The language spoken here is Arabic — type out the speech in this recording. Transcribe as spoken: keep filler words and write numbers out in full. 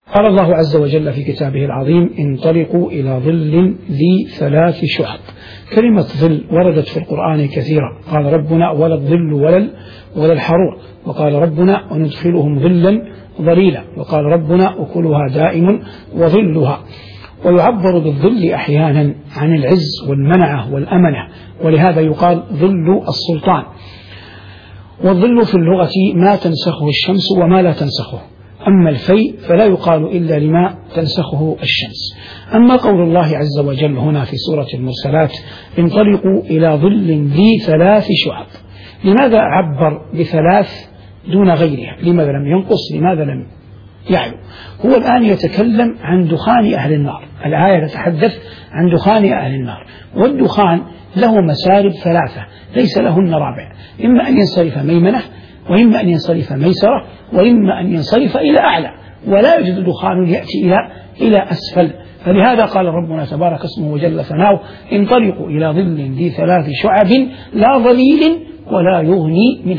قال الله عز وجل في كتابه العظيم: انطلقوا إلى ظل ذي ثلاث شعب. كلمة ظل وردت في القرآن كثيرا، قال ربنا: ولا الظل ولا ولا الحرور، وقال ربنا: وندخلهم ظلا ظليلا، وقال ربنا: أكلها دائم وظلها. ويعبر بالظل أحيانا عن العز والمنعة والأمنة، ولهذا يقال ظل السلطان. والظل في اللغة ما تنسخه الشمس وما لا تنسخه، أما الفيء فلا يقال إلا لما تنسخه الشمس. أما قول الله عز وجل هنا في سورة المرسلات: انطلقوا إلى ظل ذي ثلاث شعب، لماذا عبر بثلاث دون غيرها؟ لماذا لم ينقص؟ لماذا لم يعلو؟ هو الآن يتكلم عن دخان أهل النار، الآية تتحدث عن دخان أهل النار، والدخان له مسارب ثلاثة ليس لهن رابع، إما أن ينصرف ميمنة، وإما أن ينصرف ميسرة، وإما أن ينصرف إلى أعلى، ولا يوجد دخان يأتي إلى إلى أسفل. فلهذا قال ربنا تبارك اسمه وجل ثناؤه: انطلقوا إلى ظل ذي ثلاث شعب لا ظليل ولا يغني من